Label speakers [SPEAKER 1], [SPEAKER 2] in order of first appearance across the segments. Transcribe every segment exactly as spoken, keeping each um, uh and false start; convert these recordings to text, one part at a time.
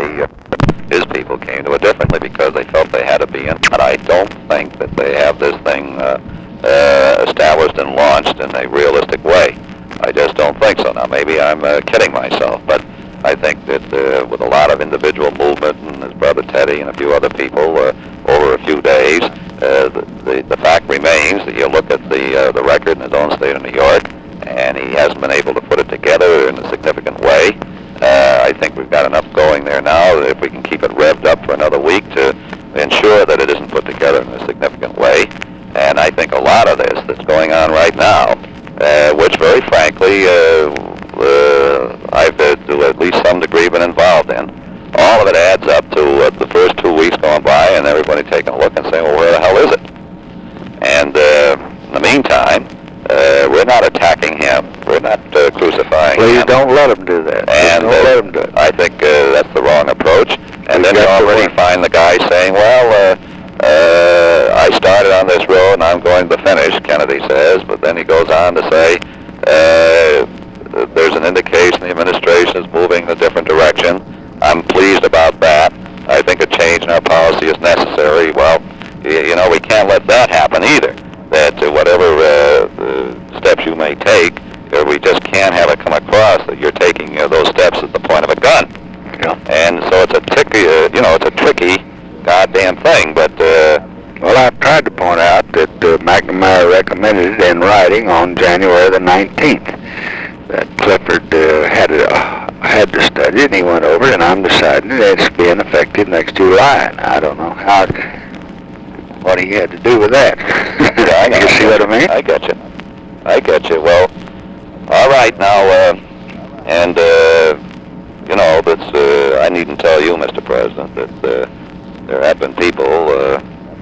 [SPEAKER 1] uh, his people came to it differently because they felt they had to be in. But I don't think that they have this thing uh, uh, established and launched in a realistic way. I just don't think so. Now, maybe I'm uh, kidding myself, but I think that uh, with a lot of individual movement and his brother Teddy and a few other people uh, over a few days, uh, the, the, the fact remains that you look at the, uh, the record in his own state of New York, and he hasn't been able to put it together in a significant way. Uh, I think we've got enough going there now that if we can keep it revved up for another week to ensure that it isn't put together in a significant way. And I think a lot of this that's going on right now, uh, which very frankly uh, uh, I've uh, to at least some degree been involved in, all of it adds up to uh, the first two weeks going by and everybody taking a look and saying, well, where the hell is it? And uh, in the meantime, Uh, we're not attacking him. We're not uh, crucifying
[SPEAKER 2] Please
[SPEAKER 1] him.
[SPEAKER 2] Please don't let him do that.
[SPEAKER 1] And
[SPEAKER 2] don't
[SPEAKER 1] uh,
[SPEAKER 2] let him do it.
[SPEAKER 1] I think uh, that's the wrong approach. And
[SPEAKER 2] He's
[SPEAKER 1] then you already
[SPEAKER 2] to
[SPEAKER 1] find the guy saying, well, uh, uh, I started on this road and I'm going to finish, Kennedy says. But then he goes on to say, uh, there's an indication the administration is moving in a different direction. I'm pleased about that. I think a change in our policy is necessary. Well, you, you know, we can't let that happen either. That uh, whatever uh, uh, steps you may take, uh, we just can't have it come across that you're taking uh, those steps at the point of a gun.
[SPEAKER 2] Yeah.
[SPEAKER 1] And so it's a tricky, uh, you know, it's a tricky goddamn thing. But uh,
[SPEAKER 2] well, I've tried to point out that uh, McNamara recommended it in writing on January the nineteenth. That Clifford uh, had to, uh, had to study it, and he went over it, and I'm deciding that it's being effective next July. And I don't know how. What he had to do with that.
[SPEAKER 1] Yeah, I
[SPEAKER 2] you see what I mean?
[SPEAKER 1] I got you. I got you. Well, all right now, uh, and uh, you know, that's, uh, I needn't tell you, Mister President, that uh, there have been people uh,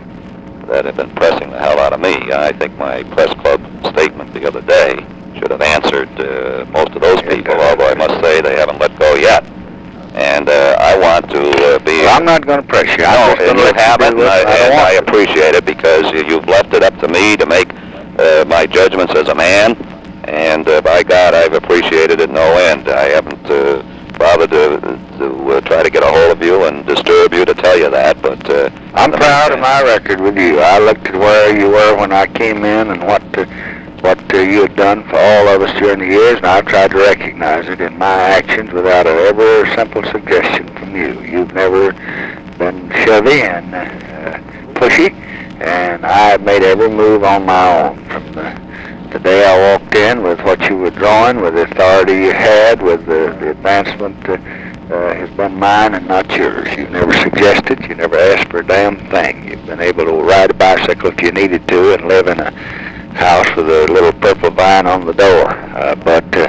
[SPEAKER 1] that have been pressing the hell out of me. I think my press club statement the other day should have answered uh, most of those people, although I must say they haven't let go yet. And uh, I want to uh, be...
[SPEAKER 2] Well, I'm not going to press you.
[SPEAKER 1] No,
[SPEAKER 2] I'm
[SPEAKER 1] and you haven't, and, I, and I appreciate it because you, you've left it up to me to make uh, my judgments as a man, and uh, by God, I've appreciated it no end. I haven't uh, bothered to, to uh, try to get a hold of you and disturb you to tell you that, but... Uh,
[SPEAKER 2] I'm proud of my record with you. I looked at where you were when I came in and what... Uh, what uh, you had done for all of us during the years, and I've tried to recognize it in my actions without a ever simple suggestion from you. You've never been shovey and uh, pushy, and I've made every move on my own. From the, the day I walked in with what you were drawing, with the authority you had, with the, the advancement uh, uh, has been mine and not yours. You've never suggested, you never asked for a damn thing. You've been able to ride a bicycle if you needed to and live in a house with a little purple vine on the door, uh, but uh,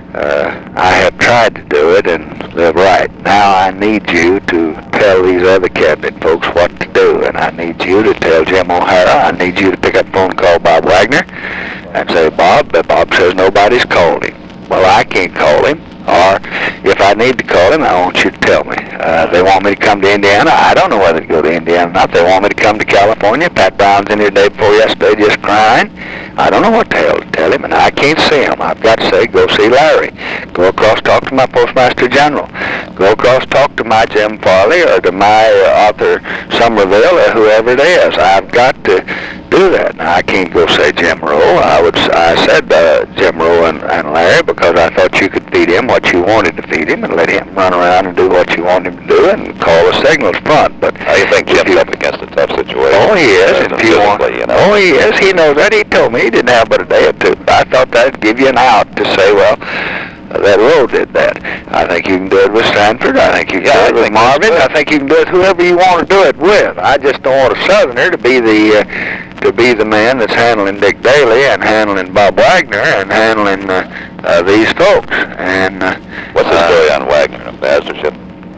[SPEAKER 2] uh, I have tried to do it and live right. Now I need you to tell these other cabinet folks what to do, and I need you to tell Jim O'Hara. I need you to pick up the phone and call Bob Wagner and say, Bob, but Bob says nobody's called him. Well, I can't call him, or if I need to call him, I want you to tell me. Uh, they want me to come to Indiana. I don't know whether to go to Indiana or not. They want me to come to California. Pat Brown's in here the day before yesterday just crying. I don't know what the hell to tell him, and I can't see him. I've got to say, go see Larry. Go across, talk to my Postmaster General. Go across, talk to my Jim Farley or to my uh, Arthur Somerville or whoever it is. I've got to do that. Now, I can't go say Jim Rowe. I would. I said uh, Jim Rowe and, and Larry because I thought you could feed him what you wanted to feed him and let him run around and do what you wanted him to do and call the signals front. But
[SPEAKER 1] I think Jim's up against a tough situation.
[SPEAKER 2] Oh, he is.
[SPEAKER 1] Uh,
[SPEAKER 2] if you want,
[SPEAKER 1] you know.
[SPEAKER 2] Oh, he is. He knows that. He told me he didn't have but a day or two. I thought that'd give you an out to say, well, uh, that road did that. I think you can do it with Stanford. I think you can
[SPEAKER 1] yeah,
[SPEAKER 2] do it with Marvin. I think you can do it whoever you want to do it with. I just don't want a Southerner to be the uh, to be the man that's handling Dick Daley and handling Bob Wagner and handling uh, uh, these folks. And uh,
[SPEAKER 1] what's the story on Wagner ambassadorship?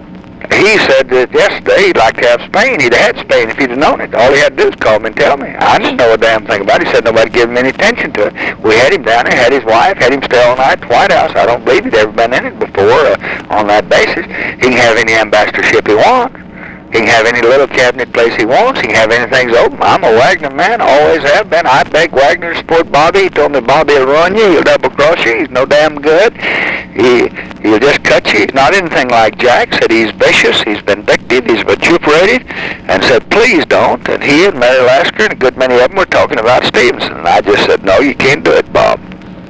[SPEAKER 2] He said that yesterday he'd like to have Spain. He'd have had Spain if he'd have known it. All he had to do is call me and tell me. I didn't know a damn thing about it. He said nobody gave him any attention to it. We had him down there, had his wife, had him stay all night at the White House. I don't believe he'd ever been in it before uh, on that basis. He can have any ambassadorship he wants. He can have any little cabinet place he wants. He can have anything's open. I'm a Wagner man, always have been. I beg Wagner to support Bobby. He told me Bobby will ruin you. He'll double cross you. He's no damn good. He, he'll just cut you. He's not anything like Jack. Said he's vicious. He's vindictive. He's vituperated. And said, please don't. And he and Mary Lasker and a good many of them were talking about Stevenson. And I just said, no, you can't do it, Bob.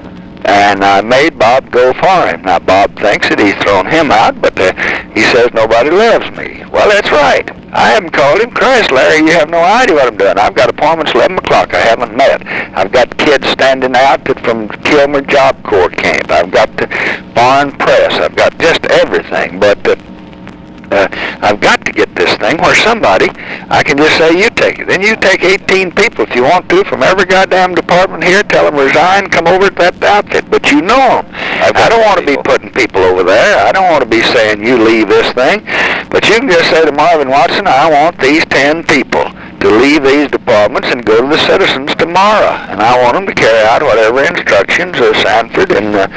[SPEAKER 2] And I made Bob go for him. Now, Bob thinks that he's thrown him out, but uh, he says nobody loves me. Well, that's right. I haven't called him. Christ, Larry, you have no idea what I'm doing. I've got appointments eleven o'clock I haven't met. I've got kids standing out that from Kilmer Job Corps camp. I've got the foreign press. I've got just everything. But uh, uh, I've got to get this thing where somebody, I can just say, you take it. Then you take eighteen people if you want to from every goddamn department here. Tell them resign, come over to that outfit. But you know them. I don't want to be putting people over there. I don't want to be saying you leave this thing. But you can just say to Marvin Watson, I want these ten people to leave these departments and go to the citizens tomorrow. And I want them to carry out whatever instructions uh, Sanford and uh,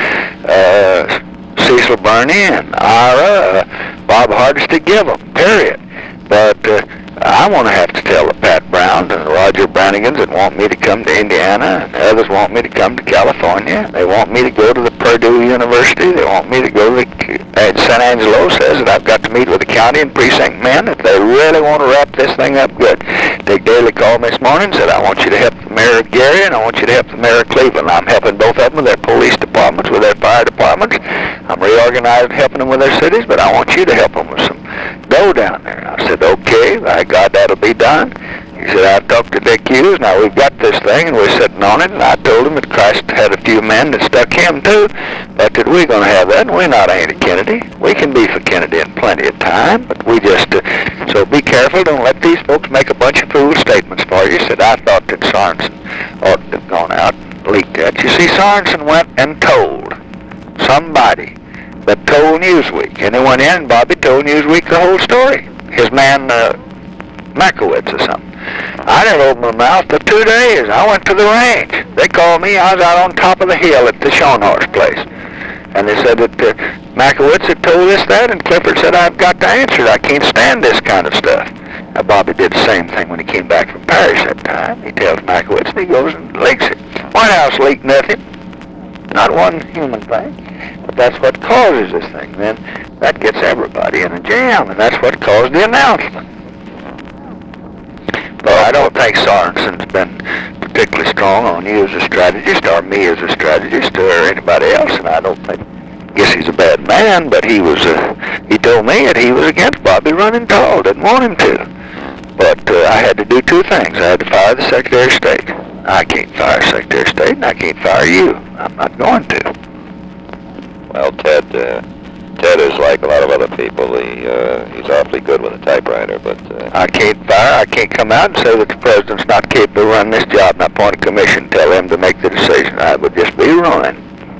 [SPEAKER 2] uh, Cecil Burney and Ira, uh, Bob Hardesty give them, period. But uh, I want to have to tell the Pat Browns and Roger Brannigans that want me to come to Indiana, and others want me to come to California. They want me to go to the Purdue University. They want me to go to the, uh, San Angelo says that I've got to meet with the county and precinct men if they really want to wrap this thing up good. Dick Daly called me this morning and said, I want you to help the mayor of Gary and I want you to help the mayor of Cleveland. I'm helping both of them with their police departments, with their fire departments. I'm reorganizing, helping them with their cities, but I want you to help them with some dough down there. And I said, okay, by God, that'll be done. He said, I talked to Dick Hughes. Now, we've got this thing, and we're sitting on it, and I told him that Christ had a few men that stuck him, too, but that we're going to have that, and we're not anti-Kennedy. We can be for Kennedy in plenty of time, but we just, uh, so be careful. Don't let these folks make a bunch of fool statements for you. He said, I thought that Sorensen ought to have gone out and leaked that. You see, Sorensen went and told somebody that told Newsweek, and they went in, and Bobby told Newsweek the whole story. His man, uh, Makowitz or something. I didn't open my mouth for two days. I went to the range. They called me. I was out on top of the hill at the Schoenhorst place. And they said that uh, Makowitz had told us that, and Clifford said, I've got to answer it. I can't stand this kind of stuff. Now, Bobby did the same thing when he came back from Paris that time. He tells Makowitz, and he goes and leaks it. White House leaked nothing. Not one human thing. But that's what causes this thing. Then that gets everybody in a jam, and that's what caused the announcement. But I don't think Sorensen's been particularly strong on you as a strategist, or me as a strategist, or anybody else, and I don't think, guess he's a bad man, but he was, uh, he told me that he was against Bobby running tall, didn't want him to. But uh, I had to do two things. I had to fire the Secretary of State. I can't fire Secretary of State, and I can't fire you. I'm not going to.
[SPEAKER 1] Well, Ted, uh, Ted is like a lot of other people. He, uh, he's awfully good with a typewriter, but... Uh,
[SPEAKER 2] I can't fire. I can't come out and say that the president's not capable of running this job and appoint a commission, tell him to make the decision. I would just be ruining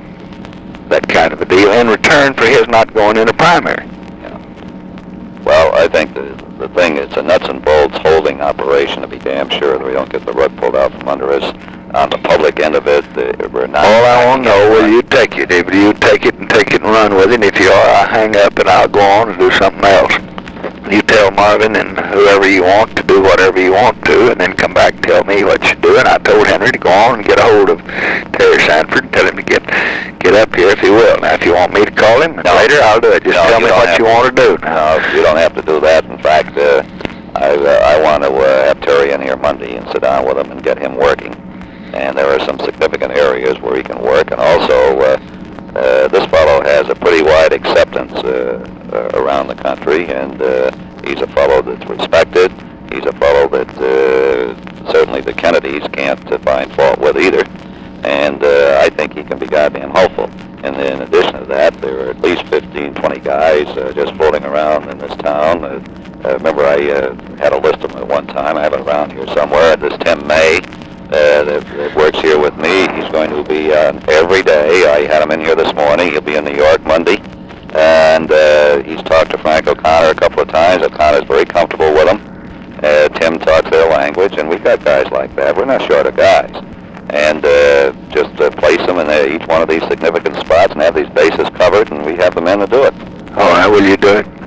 [SPEAKER 2] that kind of a deal in return for his not going in a primary.
[SPEAKER 1] yeah. Well, I think the, the thing is a nuts and bolts holding operation to be damn sure that we don't get the rug pulled out from under us. On the public end of it, uh, we're not...
[SPEAKER 2] All I want to know, will you take it? If you take it and take it and run with it, and if you are, I'll hang up and I'll go on and do something else. You tell Marvin and whoever you want to do whatever you want to, and then come back and tell me what you do. And I told Henry to go on and get a hold of Terry Sanford and tell him to get get up here if he will. Now, if you want me to call him
[SPEAKER 1] No.
[SPEAKER 2] later, I'll do it. Just
[SPEAKER 1] No,
[SPEAKER 2] tell
[SPEAKER 1] you
[SPEAKER 2] me
[SPEAKER 1] don't
[SPEAKER 2] what
[SPEAKER 1] have
[SPEAKER 2] you
[SPEAKER 1] to.
[SPEAKER 2] want to do. Now.
[SPEAKER 1] No, you don't have to do that. In fact, uh, I, uh, I want to uh, have Terry in here Monday and sit down with him and get him working. And there are some significant areas where he can work, and also uh, uh, this fellow has a pretty wide acceptance uh, uh, around the country, and uh, he's a fellow that's respected. He's a fellow that uh, certainly the Kennedys can't uh, find fault with either, and uh, I think he can be goddamn hopeful. And in addition to that, there are at least fifteen, twenty guys uh, just floating around in this town. Uh, uh, remember, I uh, had a list of them at one time. I have it around here somewhere. This Tim May. Uh, that, that works here with me. He's going to be on every day. I had him in here this morning. He'll be in New York Monday. And uh, he's talked to Frank O'Connor a couple of times. O'Connor's very comfortable with him. Uh, Tim talks their language, and we've got guys like that. We're not short of guys. And uh, just uh, place them in uh, each one of these significant spots and have these bases covered, and we have the men to do it.
[SPEAKER 2] All right, will you do it?
[SPEAKER 1] Yeah, I'm
[SPEAKER 2] No,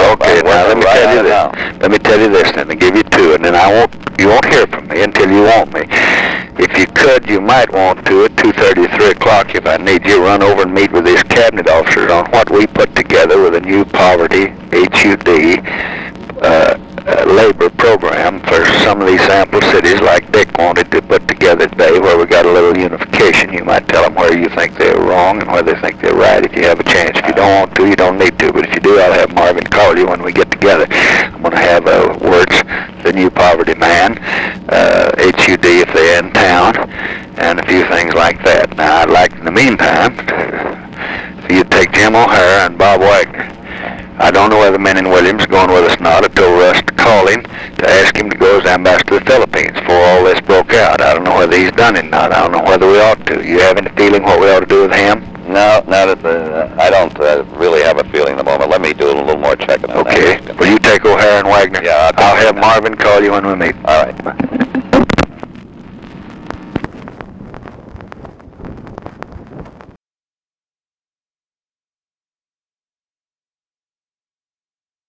[SPEAKER 2] Okay,
[SPEAKER 1] I'm
[SPEAKER 2] now let
[SPEAKER 1] working
[SPEAKER 2] me
[SPEAKER 1] right
[SPEAKER 2] tell
[SPEAKER 1] on
[SPEAKER 2] you
[SPEAKER 1] it
[SPEAKER 2] this.
[SPEAKER 1] now.
[SPEAKER 2] Let me tell you this, then, to give you two, and then I won't. You won't hear from me until you want me. If you could, you might want to at two thirty, three o'clock, if I need you, run over and meet with these cabinet officers on what we put together with a new poverty H U D uh, uh, labor program for some of these sample cities, like Dick wanted to put together today, where we got a little unification. You might tell them where you think they're wrong and where they think they're right if you have a chance. If you don't want to, you don't need to. But if you do, I'll have Marvin call you when we get together. I'm going to have uh, words, the new poverty man, uh, H U D if they're in town, and a few things like that. Now, I'd like, in the meantime, for you to take Jim O'Hara and Bob Wagner. I don't know whether Menon Williams is going with us or not. I told Russ to call him to ask him to go as ambassador to the Philippines before all this broke out. I don't know whether he's done it or not. I don't know whether we ought to. You have any feeling what we ought to do with him?
[SPEAKER 1] No, not at the, I don't uh, really have a feeling at the moment. Let me do a little more checking on
[SPEAKER 2] Okay.
[SPEAKER 1] that.
[SPEAKER 2] Will you take O'Hara and Wagner?
[SPEAKER 1] Yeah, I'll take
[SPEAKER 2] I'll have
[SPEAKER 1] them.
[SPEAKER 2] Marvin call you when we meet.
[SPEAKER 1] All right.